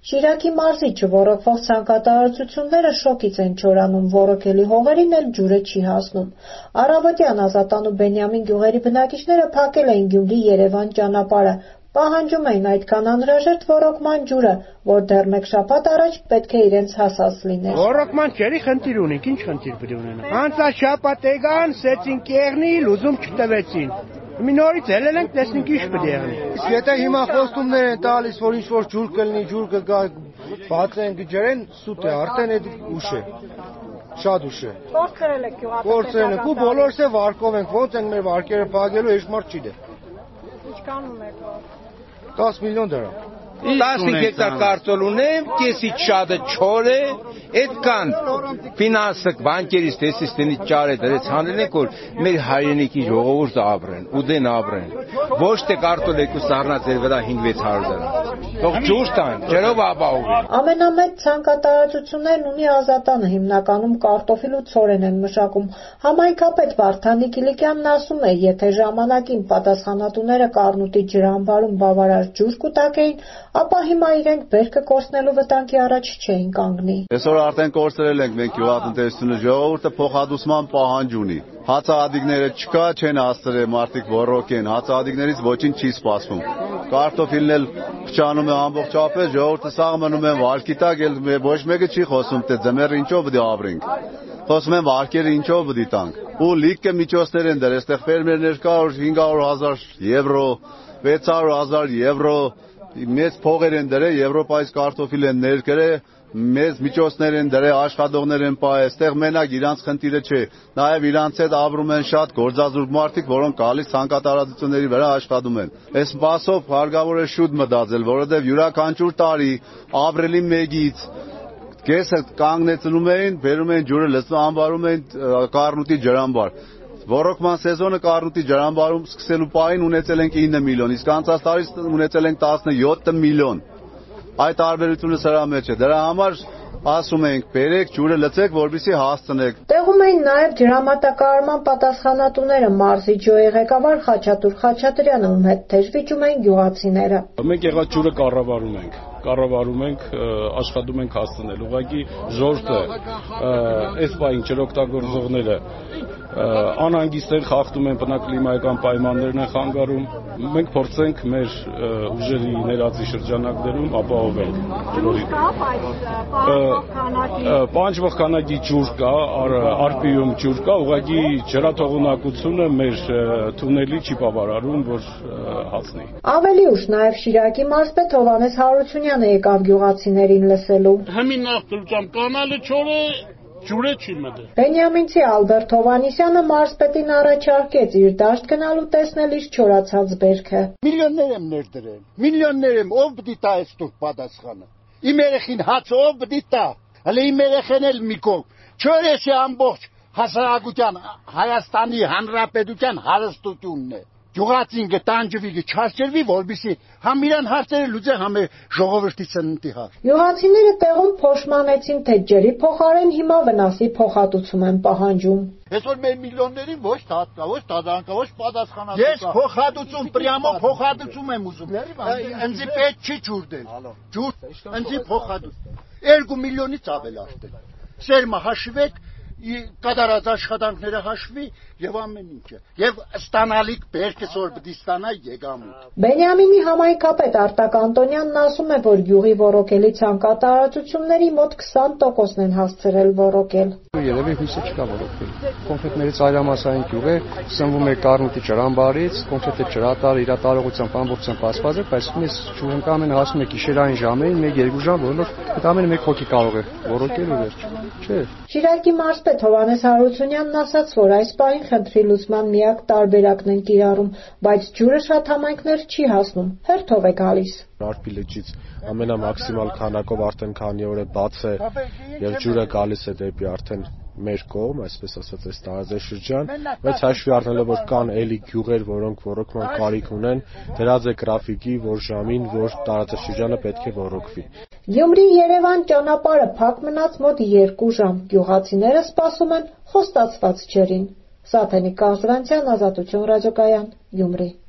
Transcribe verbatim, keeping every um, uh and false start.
Շիրակի մարզի չոռոգվող ցանկատարածությունները շոկից են չորանում, ոռոգելի հողերին էլ ջուրը չի հասնում։ Առավոտյան Ազատան ու Բենյամին գյուղերի բնակիչները փակել էին Գյումրի-Երևան ճանապարհը, պահանջում էին այդքան անհրաժեշտ ոռոգման ջուրը, որ դեռ մեկ շաբաթ առաջ պետք է իրենց հասած լիներ։ Ոռոգման ջրի խնդիր ունենք, ինչ խնդիր պետք է ունենանք։ Անցաշաբաթ եկան, սեցին կեղնի, լուզում չտվեցին։ Մի նորից ելել ենք, տեսնենք ինչ պետք է եղնի։ Իսկ եթե հիմա խոստումներ են տալիս, որ ինչ որ ջուր կլինի, ջուր կգա, բացեն կջրեն, սուտ է, արդեն այդ ուշ է։ Շատ ուշ է։ Փորձել եք գյուղատնտեսական։ Փորձել ենք ու բոլորս է վարկով ենք, ոնց ենք մեր վարկերը փակելու, հեշտ մարդ չի դե։ Ինչքան ունեք որ։ դես միլիոն դրամ։ տասնհինգ հեկտար կարտոլ ունեմ, կեսից շատը չոր է, այդքան ֆինանսը բանկերից տեսից տնից ճար է դրեց հանել ենք, որ մեր հայրենիքի ժողովուրդը ապրեն, ուդեն ապրեն, ոչ թե կարտոլ եկու սառնած էր վրա հինգ-վեց հարյուր դրամ, թող ջուր տան, ջրով ապահովեն։ Ամենամեծ ցանկատարածություններն ունի Ազատանը, հիմնականում կարտոֆիլ ու ցորեն են մշակում։ Համայնքապետ Վարդանի Կիլիկյանն ասում է, եթե ժամանակին պատասխանատուները Կառնուտի ջրամբարում բավարար ջուր կուտակեին, ապա հիմա իրենք բերքը կորցնելու վտանգի առաջ չէին կանգնի։ Այսօր արդեն կորցրել ենք մենք գյուղատնտեսությունը, ժողովուրդը փոխհատուցման պահանջ ունի։ Հացահատիկները չկա, չեն հասցրել մարդիկ ոռոգեն, հացահատիկներից ոչինչ չի սպասվում։ Կարտոֆիլն էլ փչանում է ամբողջապես, ժողովուրդը սաղ մնում են վարկի տակ, ոչ մեկը չի խոսում, թե ձմեռը ինչով պետք է ապրենք։ Խոսում են վարկերը ինչով պետք է տանք։ Ու լիքը միջոցներ են դրել, այստեղ ֆերմերներ կա հինգ հարյուր հազար եվրո, վեց հարյուր հազար եվրո մեծ փողեր են դրել, Եվրոպայից կարտոֆիլ են ներկրել, մեծ միջոցներ են դրել, աշխատողներ են պահել, այստեղ մենակ իրանց խնդիրը չէ, նաև իրանց հետ ապրում են շատ գործազուրկ մարդիկ, որոնք գալիս ցանկատարածությունների վրա աշխատում են։ Այս մասով հարկավոր է շուտ մտածել, որովհետև յուրաքանչյուր տարի ապրիլի մեկից կեսը կանգնեցնում էին, բերում էին ջուրը լցնում, անվարում էին Կառնուտի ջրամբար։ Ոռոգման սեզոնը Կառնուտի ջրամբարում սկսելու պահին ունեցել ենք ինը միլիոն, իսկ անցած տարի ունեցել ենք տասնյոթ միլիոն։ Այդ տարբերությունը սրա մեջ է։ Դրա համար ասում ենք, բերեք ջուրը լցեք, որպեսզի հասցնեք։ Տեղում էին նաև ջրամատակարարման պատասխանատուները, մարզի ջոյի ղեկավար Խաչատուր Խաչատրյանը, ում հետ թեժ վիճում էին գյուղացիները։ Մենք եղած ջուրը կառավարում ենք, կառավարում ենք, աշխատում ենք հասցնել։ Ուղղակի ժողովուրդը այս պահին ջրօգտագործողները անհանգիստ են, խախտում են բնակլիմայական պայմաններն են խանգարում։ Մենք փորձենք մեր ուժերի ներածի շրջանակներում ապահովել ջրի։ Պանջվող քանակի ջուր կա, արպիում ջուր կա, ուղղակի ջրաթողունակությունը մեր թունելի չի բավարարում, որ հասնի։ Ավելի ուշ նաև Շիրակի մարզպետ Հովհաննես Հարությունյանը եկավ գյուղացիներին լսելու։ Հմին նախդրությամբ կանալը չորը ջուրը չի մտել։ Բենյամինցի Ալբերտ Հովհաննիսյանը մարզպետին առաջարկեց իր դաշտ գնալ ու տեսնել իր չորացած բերքը։ Միլիոններ եմ ներդրել, միլիոններ եմ, ով պիտի տա այս տուր պատասխանը։ Իմ երեխին հացը ով պիտի տա, հələ իմ երեխեն էլ մի կողմ։ Չորեսի ամբողջ հասարակության Հայաստանի Հանրապետության հարստությունն է։ Գյուղացին գտանջվի չարչերվի, որպեսզի համ իրան հարցերը լուծեն, համ ժողովրդի սննդի հարց։ Գյուղացիները տեղում փոշմանեցին, թե ջրի փոխարեն հիմա վնասի փոխհատուցում են պահանջում։ Այսօր մեր միլիոններին ոչ տատ կա, ոչ տադանքա, ոչ պատասխանատու կա։ Ես փոխհատուցում, պրյամո փոխհատուցում եմ ուզում։ Ինձ պետք չի ջուր դել։ Ջուր, ինձ փոխհատուց։ երկու միլիոնից ավել աշտել։ Սերմը հաշվեք, կատարած աշխատանքները հաշվի եւ ամեն ինչը եւ ստանալիք բերքս որ պիտի ստանա եկամուտ։ Բենյամինի համայնքապետ Արտակ Անտոնյանն ասում է, որ գյուղի ոռոգելի ցանկատարածությունների մոտ քսան տոկոսն են հասցրել ոռոգել։ Երևի հույսը չկա ոռոգել։ Կոնկրետ մեր ծայրամասային գյուղը սնվում է Կառնուտի ջրամբարից, կոնկրետ է ջրատարը իր տարողությամբ ամբողջությամբ pasված է, բայց մենք ջուրը կամեն հասնում է գիշերային ժամերին, մեկ-երկու ժամ, որոնով այդ ամենը մեկ հոգի կարող է ոռոգել ու վերջ։ Չէ։ Շիրակի մարզպետ Հովհաննես Հարությունյանն ասաց, որ այս պահին խնդրի լուծման միակ տարբերակն են կիրառում, բայց ջուրը շատ համայնքներ չի հասնում, հերթով է գալիս։ Արփի լճից ամենամաքսիմալ քանակով արդեն քանի օր է բաց է եւ ջուրը գալիս է դեպի արդեն մեր կողմ, այսպես ասած, այս տարածաշրջան, բայց հաշվի առնելով, որ կան էլի գյուղեր, որոնք ոռոգման կարիք ունեն, դրած է գրաֆիկի, որ ժամին, որ տարածաշրջանը պետք է ոռոգվի։ Գյումրի-Երևան ճանապարհը փակ մնաց մոտ երկու ժամ, գյուղացիները սպասում են խոստացված ջրին։ Սաթենիկ Կազրանցյան, Ազատություն ռադիոկայան, Գյումրի։